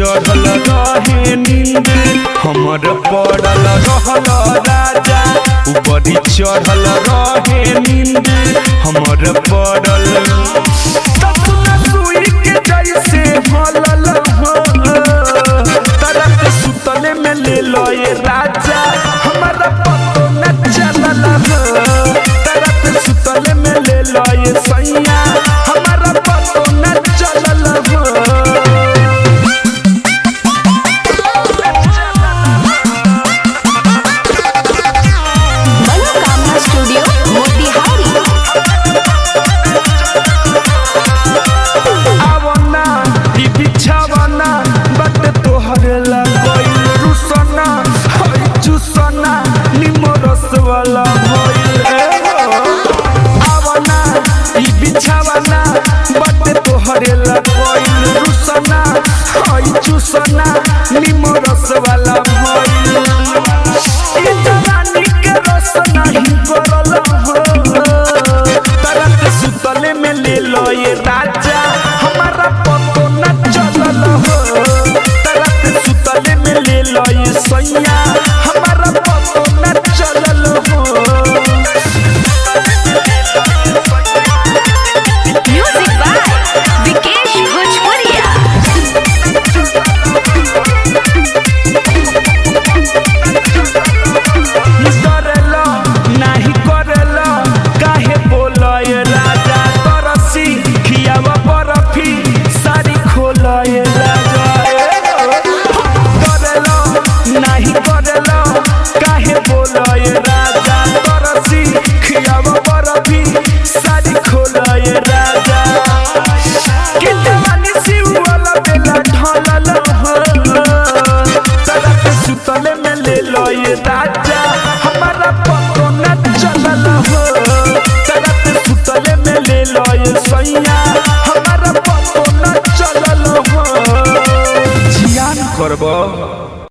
चढ़ल रहे नींद हमर पड़ल रहल राजा ऊपर चढ़ल रहे नींद हमर पड़ल सुई के जैसे हलल तरफ सुतले में ले लो ये राजा हमारा पतो न चलल तरफ सुतले में ले लो ये सैया हमारा पतो न चलल वाला आवना ई बिछावना बट तोहरे ला कोई रुसना हई चुसना नीमो रस वाला भइल ई जवानी के रस नहीं करल हो तरत सुतले में ले लो ये राजा हमारा पतो न चलल हो तरत सुतले में ले लो ये सैया हमारा पतो न चलल हो म्यूजिक बाय विकेश भोजपुरिया डरेला नहीं करेला काहे बोला ये राजा तरसी खियावा बर्फी सारी खोला ये राजा डरेला नहीं करेला काहे बोला ये राजा तरसी खियावा बर्फी सारी खोला ये राजा कि जवानी सिवाला बेला ढलल हो तरफ सुतले में ले लो ये राजा हमारा पतो न चलल हो तरफ सुतले में ले लो ये सैया हमारा पतो न चलल हो जियान करबो।